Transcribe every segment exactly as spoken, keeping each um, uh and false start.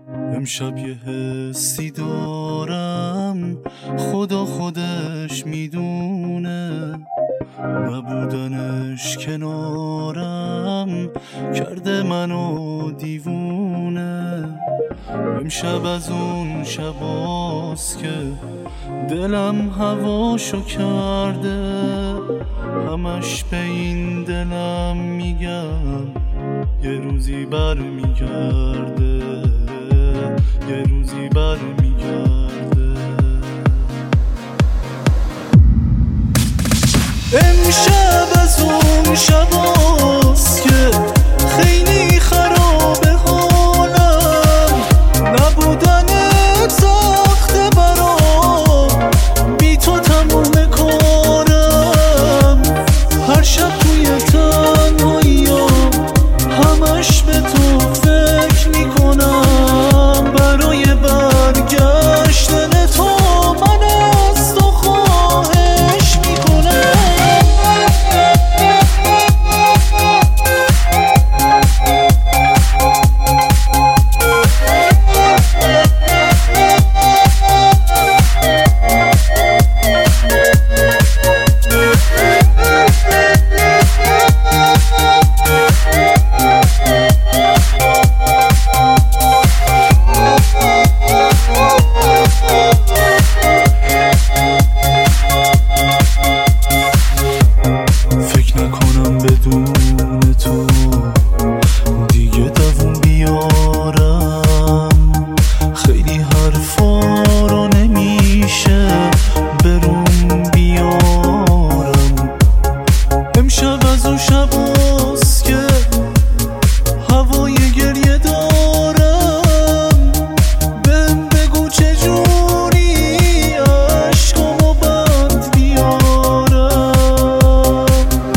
امشب یه حسی دارم خدا خودش میدونه، نبودنش کنارم کرده منو دیوونه. امشب از اون شباست که دلم هواشو کرده، همش به این دلم میگم یه روزی بر میگرده، یه روزی بر میگرده. امشب از اون شباست که خیلی خرابه حالم، نبودنت سخته برام، بی تو تموم کارم. هر شب توی تنهایی‌ام همش به تو فکر میکنم، برای برگشتن تو من از تو خواهش میکنم. بدون تو دیگه دووم بیارم، خیلی حرفا رو نمیشه بروم بیارم. امشب از اون شباست که هوای گریه دارم، بهم بگو چجوری عشقامو بند بیارم.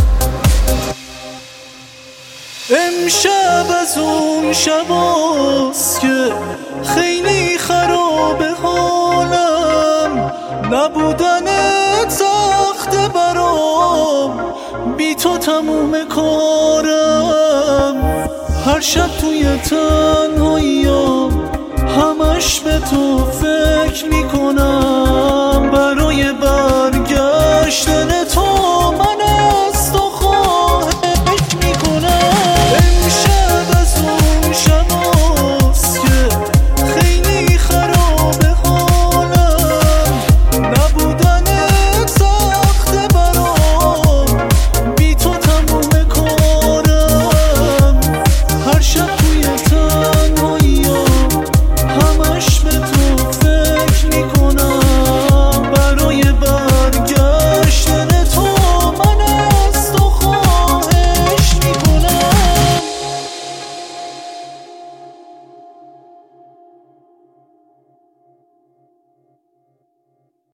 امشب از اون شباست که خیلی خرابه حالم، نبودنت سخته برام، بی تو تموم کارم. هر شب توی تنها